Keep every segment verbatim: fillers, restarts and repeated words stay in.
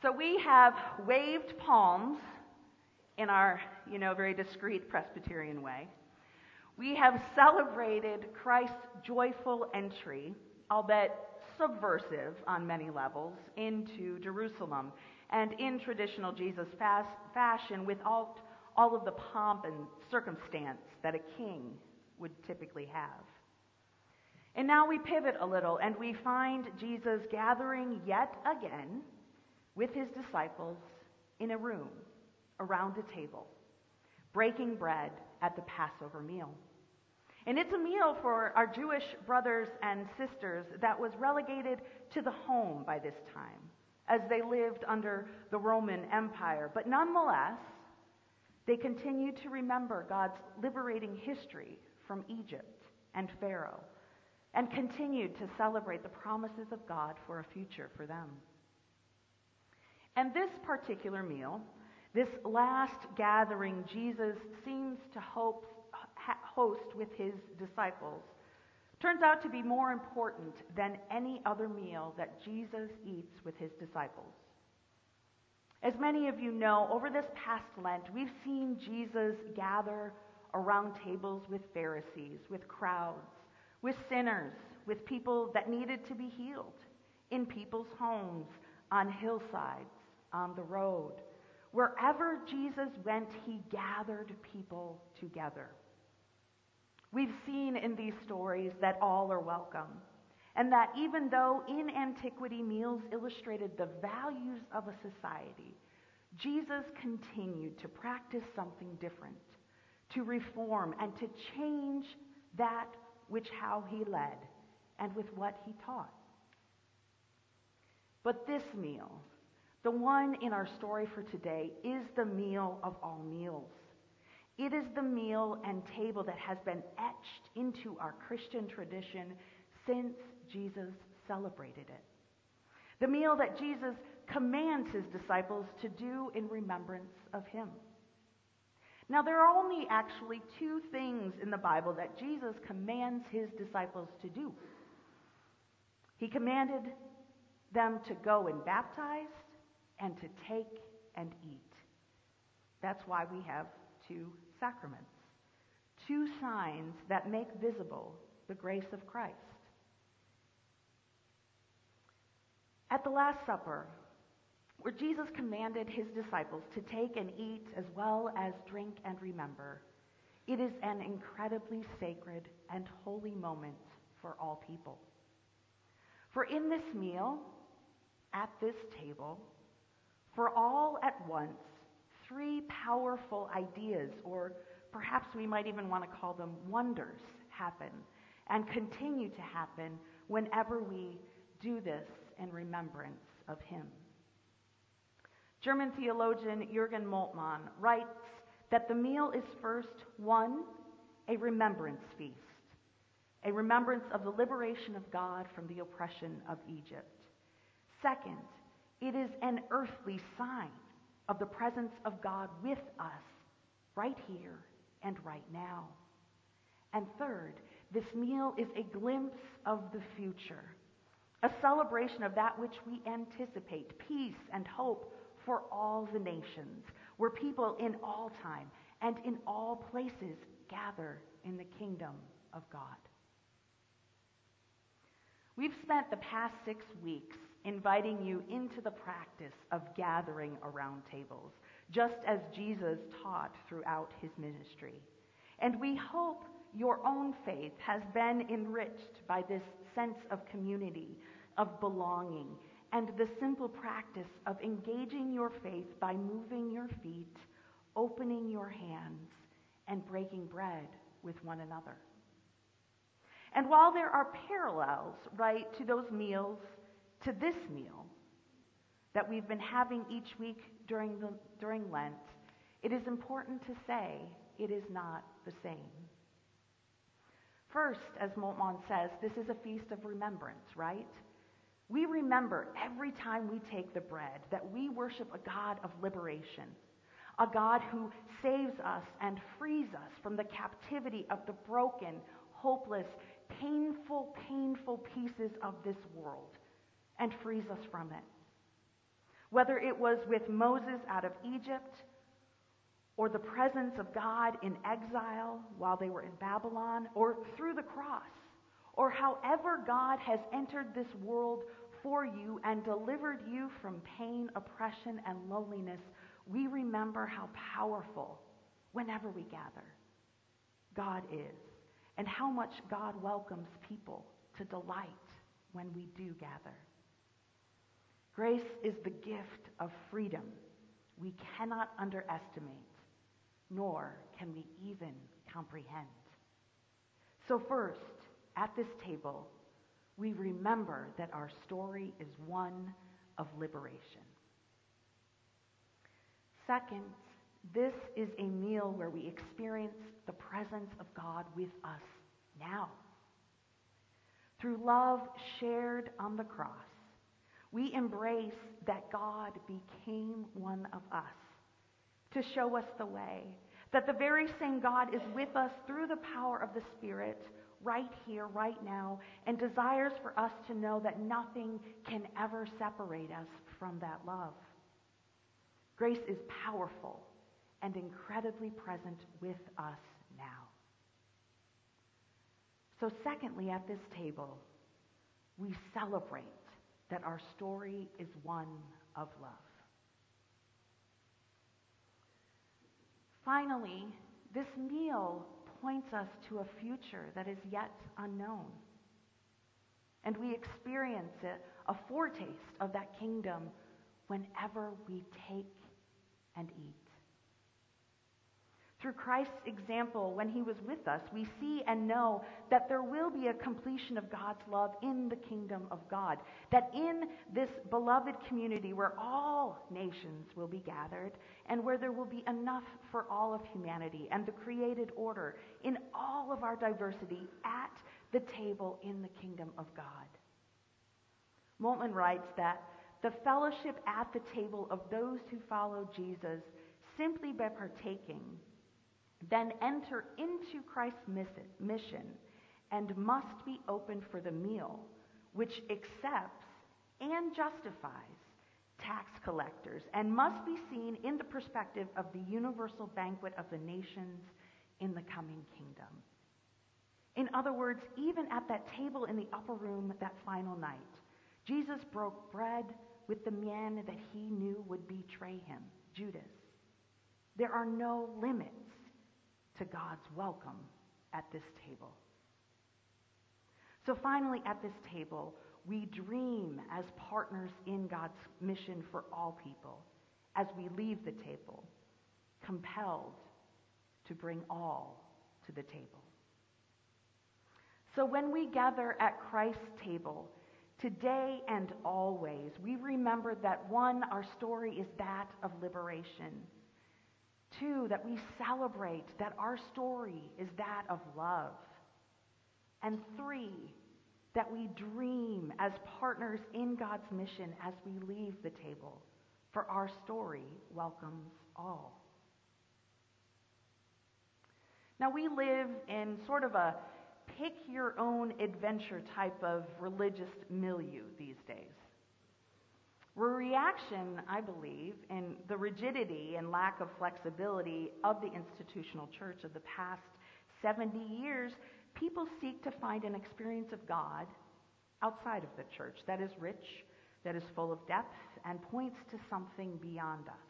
So we have waved palms in our, you know, very discreet Presbyterian way. We have celebrated Christ's joyful entry, albeit subversive on many levels, into Jerusalem, and in traditional Jesus fast fashion with all, all of the pomp and circumstance that a king would typically have. And now we pivot a little and we find Jesus gathering yet again with his disciples in a room around a table, breaking bread at the Passover meal. And it's a meal for our Jewish brothers and sisters that was relegated to the home by this time, as they lived under the Roman Empire. But nonetheless, they continued to remember God's liberating history from Egypt and Pharaoh, and continued to celebrate the promises of God for a future for them. And this particular meal, this last gathering Jesus seems to hope, host with his disciples, turns out to be more important than any other meal that Jesus eats with his disciples. As many of you know, over this past Lent, we've seen Jesus gather around tables with Pharisees, with crowds, with sinners, with people that needed to be healed, in people's homes, on hillsides, on the road. Wherever Jesus went, he gathered people together. We've seen in these stories that all are welcome, and that even though in antiquity meals illustrated the values of a society, Jesus continued to practice something different, to reform and to change that which how he led and with what he taught. But this meal, the one in our story for today, is the meal of all meals. It is the meal and table that has been etched into our Christian tradition since Jesus celebrated it. The meal that Jesus commands his disciples to do in remembrance of him. Now, there are only actually two things in the Bible that Jesus commands his disciples to do. He commanded them to go and baptize and to take and eat. That's why we have two sacraments, two signs that make visible the grace of Christ. At the Last Supper, where Jesus commanded his disciples to take and eat as well as drink and remember, it is an incredibly sacred and holy moment for all people. For in this meal, at this table, for all at once, three powerful ideas, or perhaps we might even want to call them wonders, happen and continue to happen whenever we do this in remembrance of him. German theologian Jürgen Moltmann writes that the meal is first, one, a remembrance feast, a remembrance of the liberation of God from the oppression of Egypt. Second, it is an earthly sign of the presence of God with us right here and right now. And third, this meal is a glimpse of the future, a celebration of that which we anticipate, peace and hope for all the nations, where people in all time and in all places gather in the kingdom of God. We've spent the past six weeks inviting you into the practice of gathering around tables, just as Jesus taught throughout his ministry. And we hope your own faith has been enriched by this sense of community, of belonging, and the simple practice of engaging your faith by moving your feet, opening your hands, and breaking bread with one another. And while there are parallels, right, to those meals, to this meal that we've been having each week during the during Lent, it is important to say it is not the same. First, as Moltmann says, this is a feast of remembrance, right? We remember every time we take the bread that we worship a God of liberation, a God who saves us and frees us from the captivity of the broken, hopeless, painful, painful pieces of this world and frees us from it. Whether it was with Moses out of Egypt, or the presence of God in exile while they were in Babylon, or through the cross, or however God has entered this world for you and delivered you from pain, oppression, and loneliness, we remember how powerful, whenever we gather, God is, and how much God welcomes people to delight when we do gather. Grace is the gift of freedom we cannot underestimate, nor can we even comprehend. So first, at this table, we remember that our story is one of liberation. Second, this is a meal where we experience the presence of God with us now. Through love shared on the cross, we embrace that God became one of us to show us the way, that the very same God is with us through the power of the Spirit right here, right now, and desires for us to know that nothing can ever separate us from that love. Grace is powerful and incredibly present with us now. So secondly, at this table, we celebrate that our story is one of love. Finally, this meal points us to a future that is yet unknown. And we experience it, a foretaste of that kingdom, whenever we take and eat. Through Christ's example, when he was with us, we see and know that there will be a completion of God's love in the kingdom of God. That in this beloved community where all nations will be gathered and where there will be enough for all of humanity and the created order in all of our diversity at the table in the kingdom of God. Moltmann writes that the fellowship at the table of those who follow Jesus simply by partaking then enter into Christ's mission and must be open for the meal, which accepts and justifies tax collectors and must be seen in the perspective of the universal banquet of the nations in the coming kingdom. In other words, even at that table in the upper room that final night, Jesus broke bread with the man that he knew would betray him, Judas. There are no limits to God's welcome at this table. So finally, at this table, we dream as partners in God's mission for all people as we leave the table, compelled to bring all to the table. So when we gather at Christ's table, today and always, we remember that one, our story is that of liberation. Two, that we celebrate that our story is that of love. And three, that we dream as partners in God's mission as we leave the table, for our story welcomes all. Now, we live in sort of a pick-your-own-adventure type of religious milieu these days. Where reaction, I believe, in the rigidity and lack of flexibility of the institutional church of the past seventy years, people seek to find an experience of God outside of the church that is rich, that is full of depth, and points to something beyond us.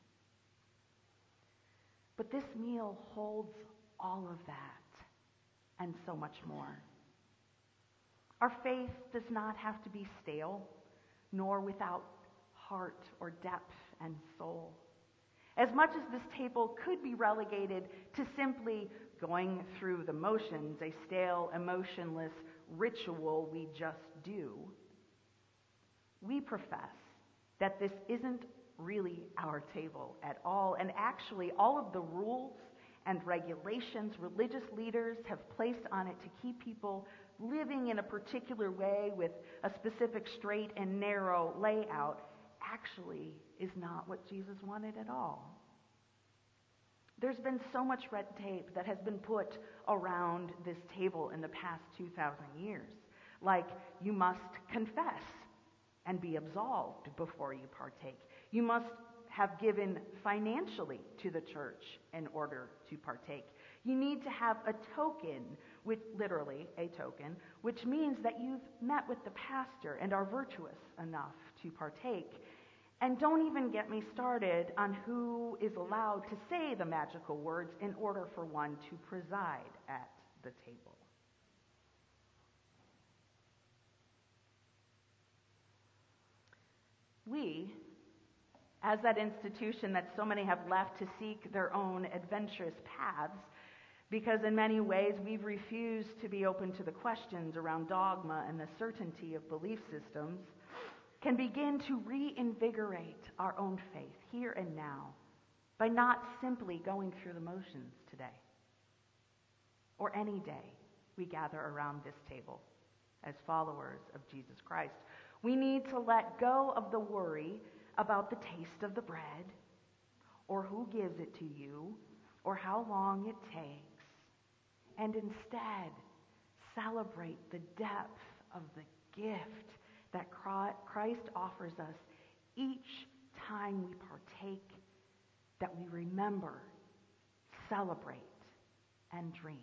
But this meal holds all of that and so much more. Our faith does not have to be stale, nor without heart or depth and soul. As much as this table could be relegated to simply going through the motions, a stale, emotionless ritual we just do, we profess that this isn't really our table at all, and actually all of the rules and regulations religious leaders have placed on it to keep people living in a particular way with a specific straight and narrow layout actually is not what Jesus wanted at all. There's been so much red tape that has been put around this table in the past two thousand years. Like, you must confess and be absolved before you partake. You must have given financially to the church in order to partake. You need to have a token, which literally a token, which means that you've met with the pastor and are virtuous enough to partake. And don't even get me started on who is allowed to say the magical words in order for one to preside at the table. We, as that institution that so many have left to seek their own adventurous paths, because in many ways we've refused to be open to the questions around dogma and the certainty of belief systems, can begin to reinvigorate our own faith here and now by not simply going through the motions today or any day we gather around this table as followers of Jesus Christ. We need to let go of the worry about the taste of the bread or who gives it to you or how long it takes, and instead celebrate the depth of the gift that Christ offers us each time we partake, that we remember, celebrate, and dream.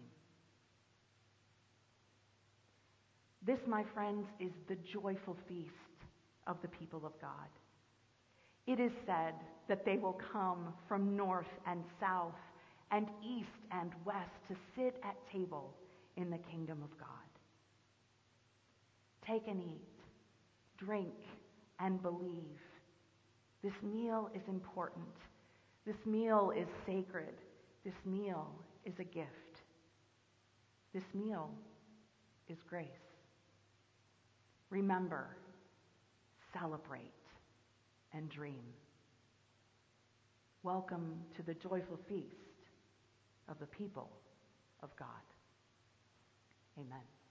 This, my friends, is the joyful feast of the people of God. It is said that they will come from north and south and east and west to sit at table in the kingdom of God. Take and eat, drink and believe. This meal is important. This meal is sacred. This meal is a gift. This meal is grace. Remember, celebrate, and dream. Welcome to the joyful feast of the people of God. Amen.